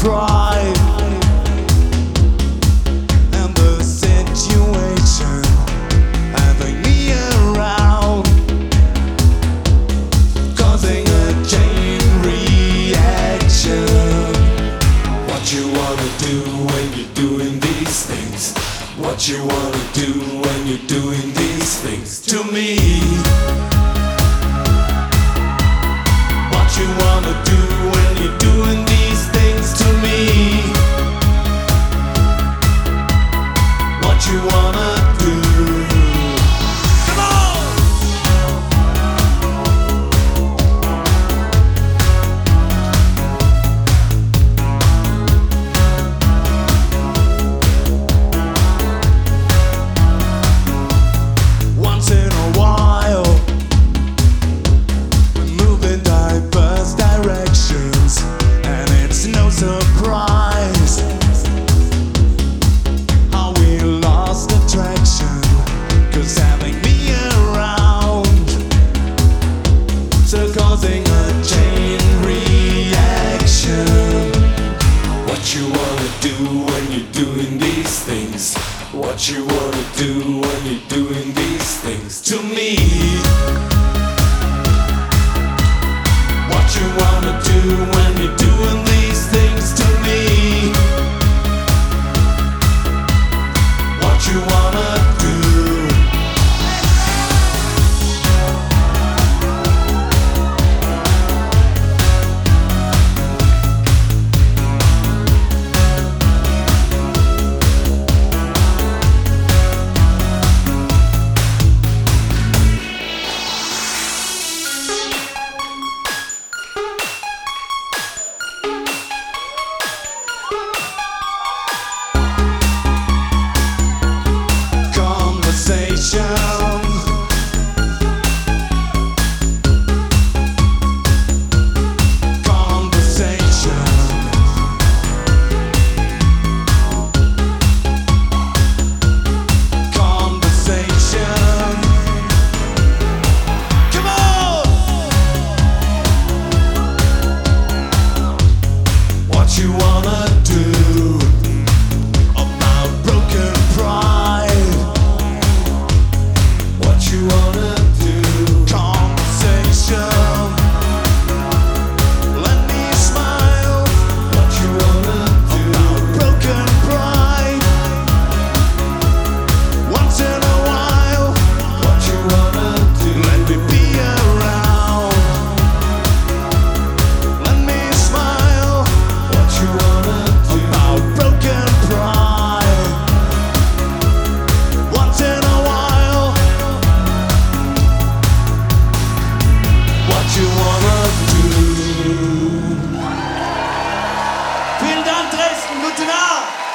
pride and the situation having me around, causing a chain reaction. What you wanna do when you're doing these things? What you wanna do when you're doing these things to me? What you wanna do when you're doing these things to me? What you wanna do? Come on! Once in a while diverse directions, and it's no surprise how we lost attraction, 'cause having me around, so causing a chain reaction. What you wanna do when you're doing these things? What you wanna do when you're doing these things to me? What you wanna do when you're doing these things to me? What you wanna do? What you wanna do about broken pride? What you wanna do? Conversation. Let me smile. What you wanna do about broken pride? Once in a while. What you wanna do? Let me be around. Let me smile. What you wanna do about broken pride? Once in a while. What you wanna do? Vielen Dank, Dresden. Guten Abend.